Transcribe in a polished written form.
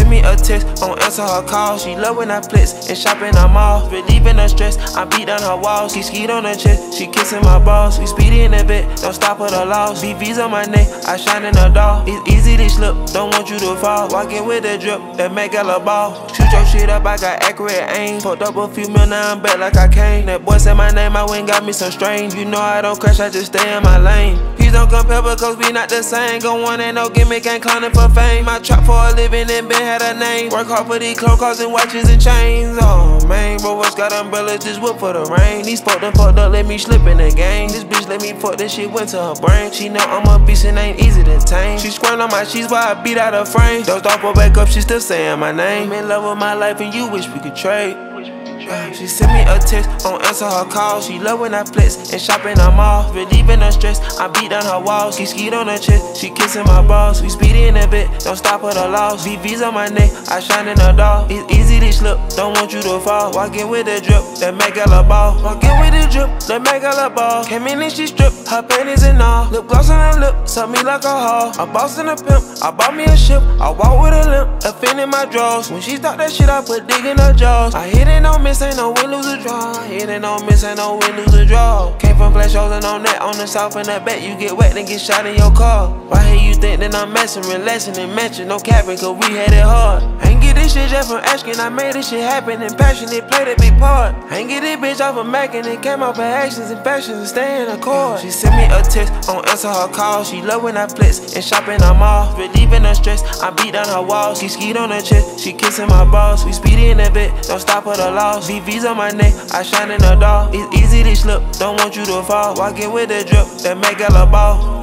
send me a text, don't answer her call. She love when I flex and shop in her mall. Relieving her stress, I beat down her walls. She skied on her chest, she kissing my balls. We speedy in the bed, don't stop at the loss. BV's on my neck, I shine in the dark. It's easy to slip, don't want you to fall. Walking with a drip, that make a ball. Shoot your shit up, I got accurate aim. Fucked up a few mil, now I'm back like I came. That boy said my name, I went got me some strain. You know I don't crash, I just stay in my lane. Please don't compare because we not the same. Go on, ain't no gimmick, ain't clowning for fame. I trap for a living and been had a name. Work hard for these clothes, cars and watches and chains. Oh man, bro, what's got umbrellas, just whip for the rain. These folk done fucked up, let me slip in the game. This bitch let me fuck, this shit went to her brain. She know I'm a beast and ain't easy to tame. She squirting on my sheets while I beat out her frame. Dozed off or back up, she still saying my name. I'm in love with my life and you wish we could trade. She send me a text, don't answer her call. She love when I flex and shop in her mall. Relieving her stress, I beat down her walls. She skied on her chest, she kissing my balls. We speedy in the bed, don't stop at the loss. VV's on my neck, I shine in the dark. It's easy to slip, don't want you to fall. Walking with a drip, that make a ball. Walking with a drip, that make a ball. Came in and she stripped, her panties and all. Lip gloss on her lip, suck me like a hall. A boss and a pimp, I bought me a ship. I walk with a limp, a fin in my drawers. When she start that shit, I put dig in her jaws. I hit it, no miss, ain't no win, lose a draw. Hit it, no miss, ain't no win, lose a draw. Came from flash holes and on that, on the south and the back. You get wet and get shot in your car. Why here you think that I'm messing, relaxing and matching? No capping, cause we had it hard. Ain't get this shit just from asking, I made this shit happen and passionate, played a big part. Ain't get this bitch off of macking, it came off of actions and passions and stay in the court. She sent me a text, don't answer her call. She love when I flex and shop in her mall. Relieving her stress, I beat down her walls. She skied on her chest, she kissing my balls. We speedy in the bed, don't stop at the loss. VV's on my neck, I shine in the dark. It's easy to slip, don't want you to fall. Walking with a drip, that make a ball.